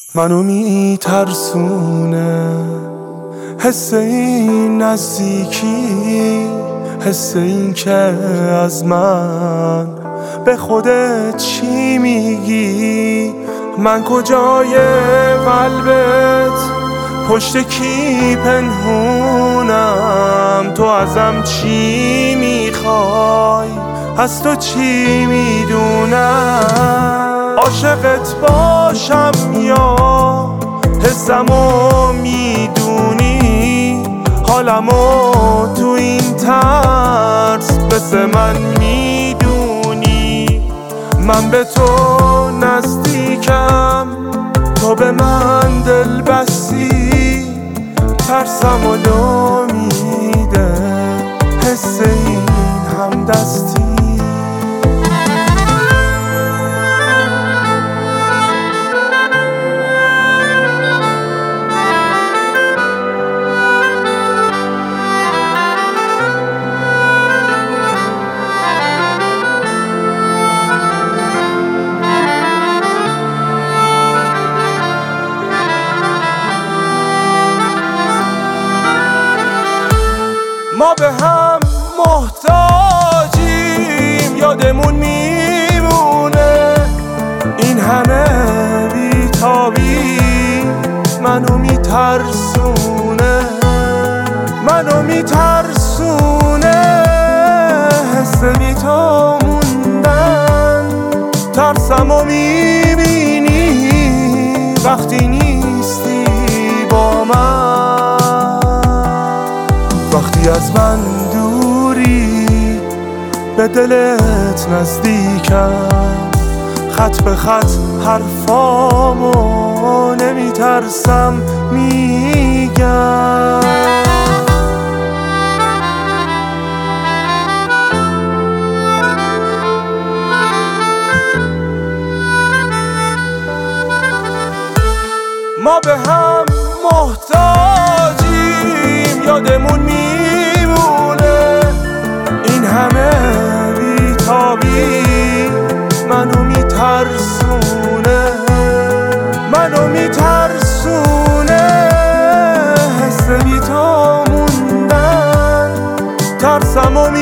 منو میترسونه حس این نزدیکی، حس این که از من به خودت چی میگی. من کجای قلبت پشت کی پنهونم، تو ازم چی میخوای، از تو چی میدونم. عاشقت باشم یا حسمو میدونی، حالمو تو این ترس مثل من میدونی. من به تو نزدیکم، تو به من دل بستی، ترسم و لو میده حس این همدستی. ما به هم محتاجیم، یادمون میمونه این همه بیتابی منو میترسونه، منو میترسونه حس بی تو موندن. ترسمو میبینی وقتی نیستی با من، وقتی از من دوری به دلت نزدیکم، خط به خط حرفامو نمیترسم میگم. ما به هم محتاجیم، یادمون میمونه این همه بیتابی منو میترسونه، منو میترسونه حس بی تو موندن. ترسمو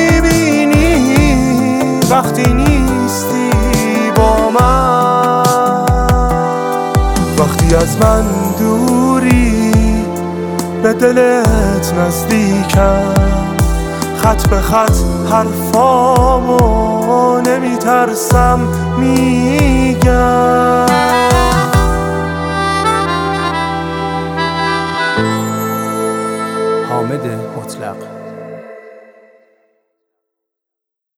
میبینی وقتی نیستی با من، وقتی از من دوری به دلت نزدیکم، خط به خط حرفامو نمیترسم میگم. حامد مطلق.